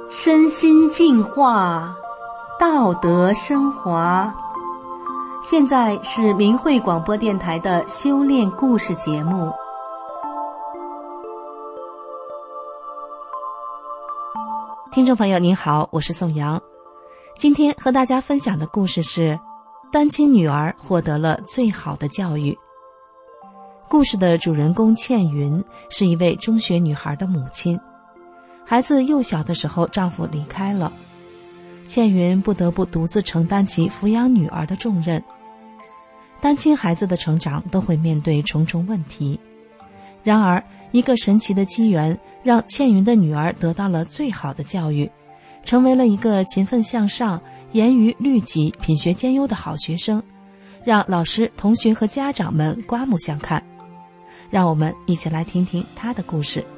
身心净化，道德升华。现在是明慧广播电台的修炼故事节目。听众朋友您好，我是宋阳。今天和大家分享的故事是单亲女儿获得了最好的教育。故事的主人公倩云是一位中学女孩的母亲，孩子幼小的时候丈夫离开了，倩云不得不独自承担起抚养女儿的重任。单亲孩子的成长都会面对重重问题，然而一个神奇的机缘让倩云的女儿得到了最好的教育，成为了一个勤奋向上、严于律己、品学兼优的好学生，让老师、同学和家长们刮目相看。让我们一起来听听她的故事。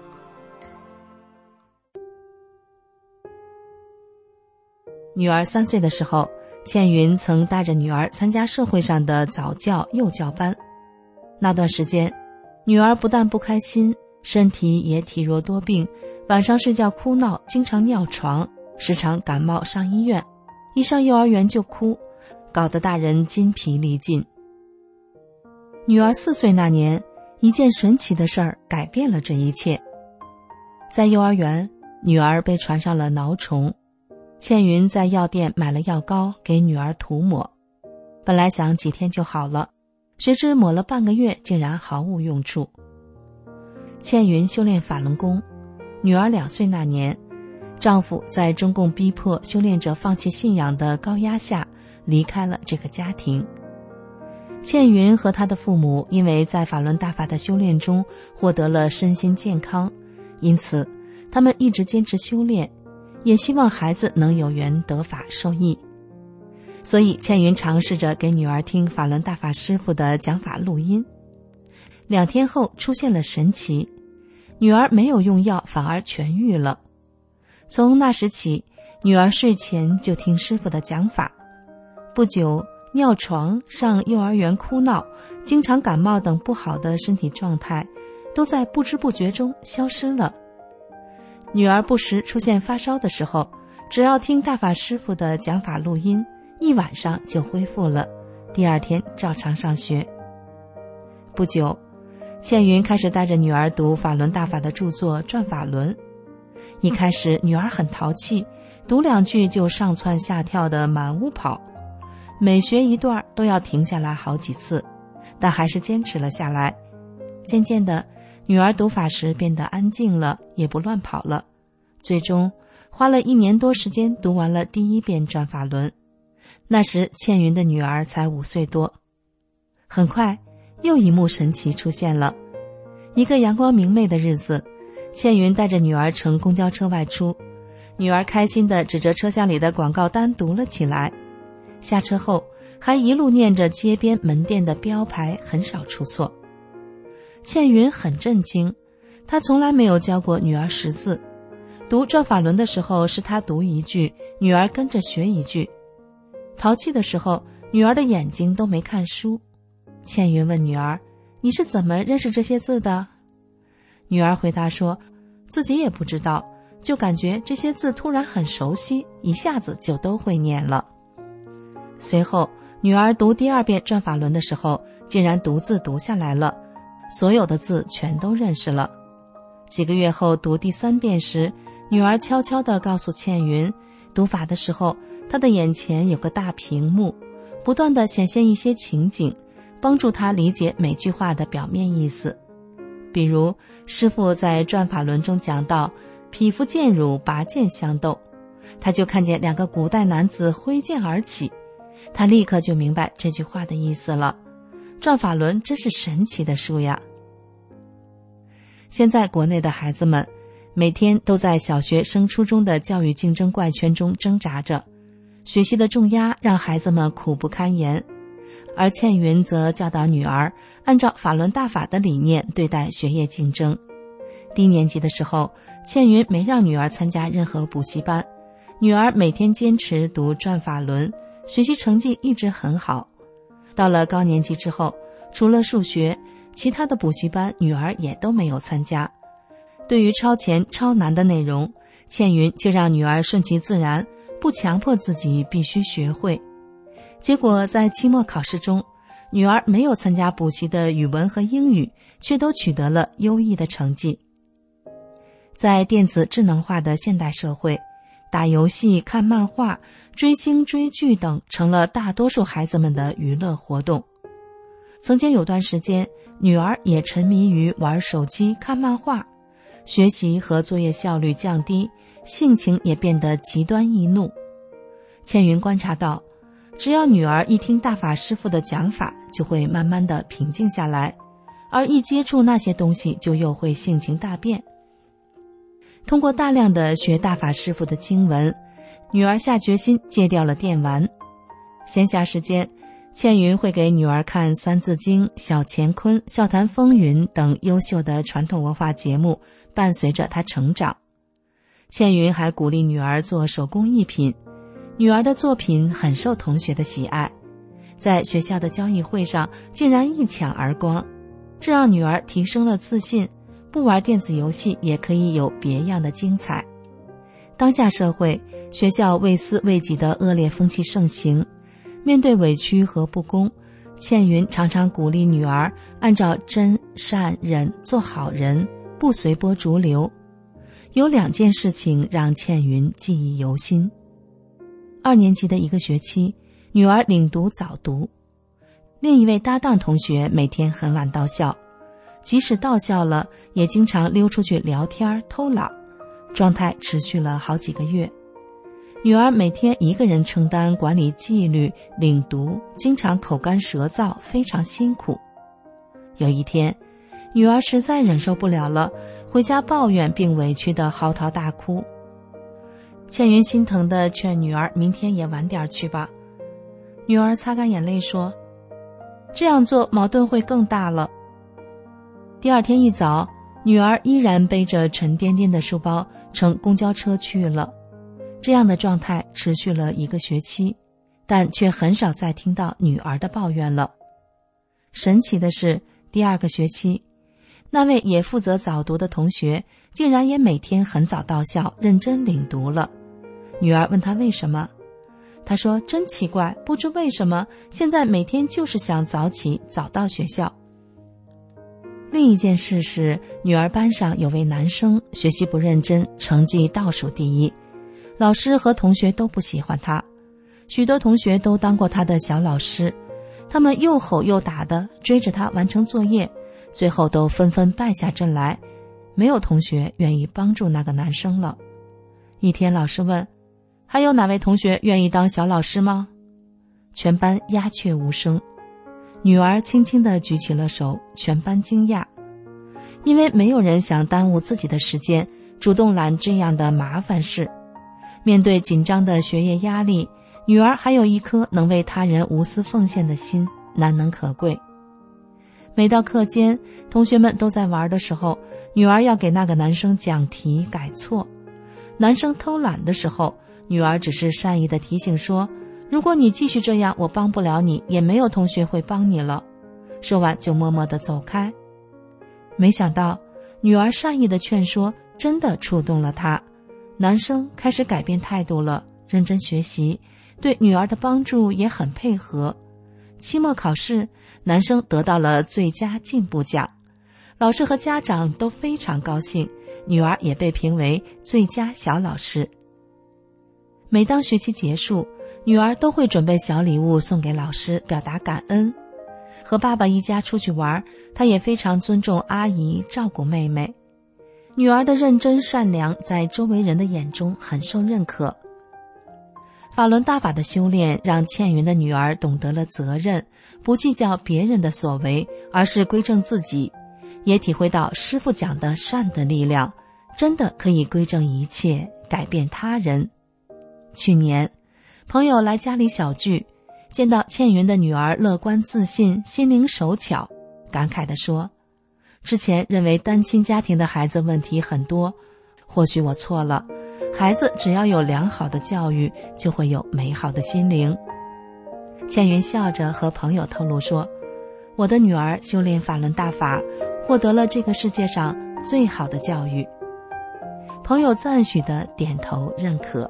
女儿3岁的时候，倩云曾带着女儿参加社会上的早教、幼教班。那段时间，女儿不但不开心，身体也体弱多病，晚上睡觉哭闹，经常尿床，时常感冒上医院，一上幼儿园就哭，搞得大人筋疲力尽。女儿4岁那年，一件神奇的事儿改变了这一切。在幼儿园，女儿被传上了挠虫，倩云在药店买了药膏给女儿涂抹，本来想几天就好了，谁知抹了半个月竟然毫无用处。倩云修炼法轮功，女儿2岁那年，丈夫在中共逼迫修炼者放弃信仰的高压下离开了这个家庭。倩云和她的父母因为在法轮大法的修炼中获得了身心健康，因此他们一直坚持修炼，也希望孩子能有缘得法受益。所以倩云尝试着给女儿听法轮大法师父的讲法录音。2天后出现了神奇，女儿没有用药反而痊愈了。从那时起，女儿睡前就听师父的讲法，不久尿床、上幼儿园哭闹、经常感冒等不好的身体状态都在不知不觉中消失了。女儿不时出现发烧的时候，只要听大法师父的讲法录音，一晚上就恢复了，第2天照常上学。不久，倩云开始带着女儿读法轮大法的著作《转法轮》。一开始女儿很淘气，读2句就上蹿下跳的满屋跑，每学一段都要停下来好几次，但还是坚持了下来。渐渐的，女儿读法时变得安静了，也不乱跑了，最终花了1年多时间读完了第1遍转法轮。那时倩云的女儿才5岁多。很快又一幕神奇出现了。一个阳光明媚的日子，倩云带着女儿乘公交车外出，女儿开心地指着车厢里的广告单读了起来，下车后还一路念着街边门店的标牌，很少出错。倩云很震惊，她从来没有教过女儿识字，读转法轮的时候是她读1句，女儿跟着学1句。淘气的时候，女儿的眼睛都没看书。倩云问女儿：“你是怎么认识这些字的？”女儿回答说：“自己也不知道，就感觉这些字突然很熟悉，一下子就都会念了。”随后，女儿读第2遍转法轮的时候，竟然独自读下来了，所有的字全都认识了。几个月后读第3遍时，女儿悄悄地告诉倩云，读法的时候，她的眼前有个大屏幕，不断地显现一些情景，帮助她理解每句话的表面意思。比如师父在转法轮中讲到匹夫见辱，拔剑相斗，她就看见2个古代男子挥剑而起，她立刻就明白这句话的意思了。转法轮真是神奇的书呀！现在国内的孩子们每天都在小学升初中的教育竞争怪圈中挣扎着，学习的重压让孩子们苦不堪言，而倩云则教导女儿按照法轮大法的理念对待学业竞争。低年级的时候，倩云没让女儿参加任何补习班，女儿每天坚持读转法轮，学习成绩一直很好。到了高年级之后，除了数学，其他的补习班女儿也都没有参加。对于超前超难的内容， 倩云就让女儿顺其自然，不强迫自己必须学会。结果在期末考试中，女儿没有参加补习的语文和英语，却都取得了优异的成绩。在电子智能化的现代社会，打游戏、看漫画、追星追剧等成了大多数孩子们的娱乐活动。曾经有段时间，女儿也沉迷于玩手机、看漫画，学习和作业效率降低，性情也变得极端易怒。倩云观察到，只要女儿一听大法师父的讲法，就会慢慢地平静下来，而一接触那些东西就又会性情大变。通过大量的学大法师父的经文，女儿下决心戒掉了电玩。闲暇时间，倩云会给女儿看《三字经》、小乾坤、笑谈风云等优秀的传统文化节目，伴随着她成长。倩云还鼓励女儿做手工艺品，女儿的作品很受同学的喜爱，在学校的交易会上竟然一抢而光，这让女儿提升了自信，不玩电子游戏也可以有别样的精彩。当下社会，学校为私为己的恶劣风气盛行，面对委屈和不公，倩云常常鼓励女儿按照真善忍做好人，不随波逐流。有2件事情让倩云记忆犹新。2年级的一个学期，女儿领读早读，另一位搭档同学每天很晚到校，即使到校了，也经常溜出去聊天偷懒，状态持续了好几个月。女儿每天一个人承担管理纪律、领读，经常口干舌燥，非常辛苦。有一天，女儿实在忍受不了了，回家抱怨并委屈地嚎啕大哭。倩云心疼地劝女儿明天也晚点去吧。女儿擦干眼泪说，这样做矛盾会更大了。第2天一早，女儿依然背着沉甸甸的书包乘公交车去了。这样的状态持续了1个学期，但却很少再听到女儿的抱怨了。神奇的是，第2个学期，那位也负责早读的同学竟然也每天很早到校，认真领读了。女儿问他为什么，他说真奇怪，不知为什么现在每天就是想早起早到学校。另一件事是，女儿班上有位男生学习不认真，成绩倒数第1，老师和同学都不喜欢他，许多同学都当过他的小老师，他们又吼又打的追着他完成作业，最后都纷纷败下阵来，没有同学愿意帮助那个男生了。一天，老师问，还有哪位同学愿意当小老师吗？全班鸦雀无声。女儿轻轻地举起了手，全班惊讶，因为没有人想耽误自己的时间，主动揽这样的麻烦事。面对紧张的学业压力，女儿还有一颗能为他人无私奉献的心，难能可贵。每到课间，同学们都在玩的时候，女儿要给那个男生讲题改错。男生偷懒的时候，女儿只是善意的提醒说，如果你继续这样，我帮不了你，也没有同学会帮你了。说完就默默地走开。没想到，女儿善意的劝说真的触动了他，男生开始改变态度了，认真学习，对女儿的帮助也很配合。期末考试，男生得到了最佳进步奖，老师和家长都非常高兴，女儿也被评为最佳小老师。每当学期结束，女儿都会准备小礼物送给老师，表达感恩。和爸爸一家出去玩，她也非常尊重阿姨，照顾妹妹。女儿的认真善良在周围人的眼中很受认可。法轮大法的修炼让倩云的女儿懂得了责任，不计较别人的所为，而是归正自己，也体会到师父讲的善的力量，真的可以归正一切，改变他人。去年，朋友来家里小聚，见到倩云的女儿乐观自信，心灵手巧，感慨地说，之前认为单亲家庭的孩子问题很多，或许我错了，孩子只要有良好的教育，就会有美好的心灵。倩云笑着和朋友透露说，我的女儿修炼法轮大法，获得了这个世界上最好的教育。 朋友赞许的点头认可。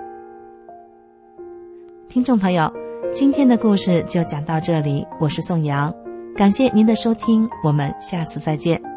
听众朋友，今天的故事就讲到这里，我是宋阳，感谢您的收听，我们下次再见。